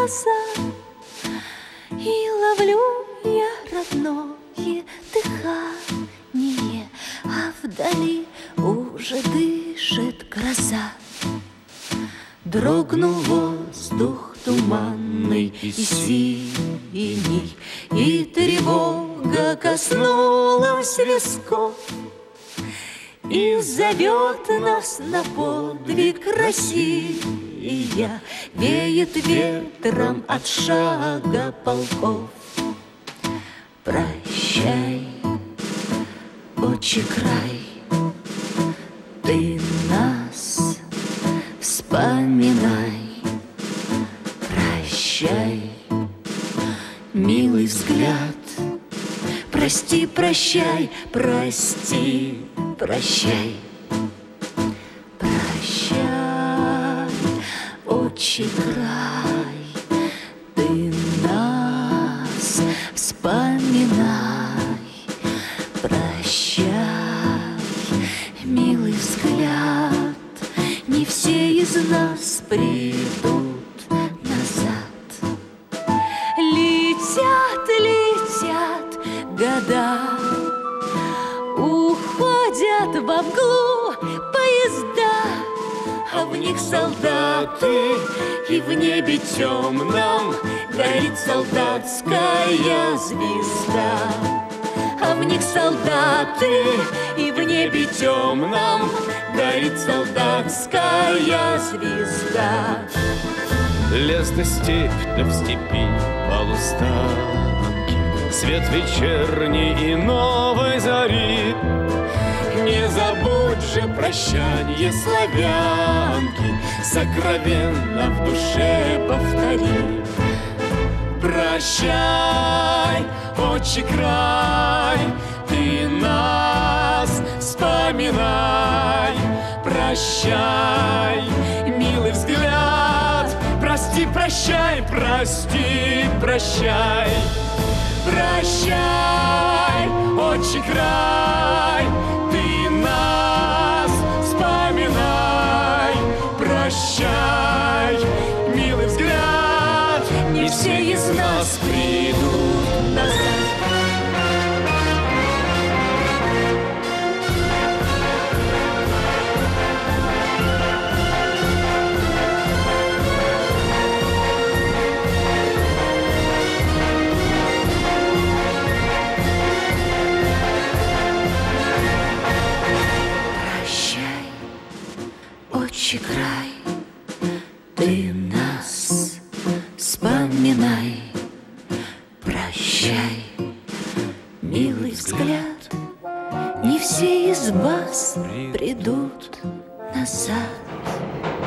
глаза, и ловлю я родное дыхание, а вдали уже дышит гроза. Дрогнул воздух туманный и синий, и тревога коснулась висков, и зовет нас на подвиг Россия, веет ветром от шага полков. Прощай, отчий край, ты нас вспоминай. Прощай, милый взгляд, прости, прощай, прости, прощай. Прощай, отчий край, ты нас вспоминай. Прощай, милый взгляд, не все из нас придут назад. Летят, летят года, уходят во мглу поезда, а в них солдаты, и в небе темном горит солдатская звезда. А в них солдаты, и в небе темном горит солдатская звезда. Лес да степь, да в степи полустанки, свет вечерний и новой зари. Не забудь же прощанье славянки, сокровенно в душе повтори. Прощай, отчий край, ты нас вспоминай. Прощай, милый взгляд, прости, прощай, прости, прощай. Прощай, отчий край, ты нас вспоминай. Прощай, милый взгляд, не все из нас придут назад. Отчий край, ты нас вспоминай. Прощай, милый взгляд, не все из вас придут назад.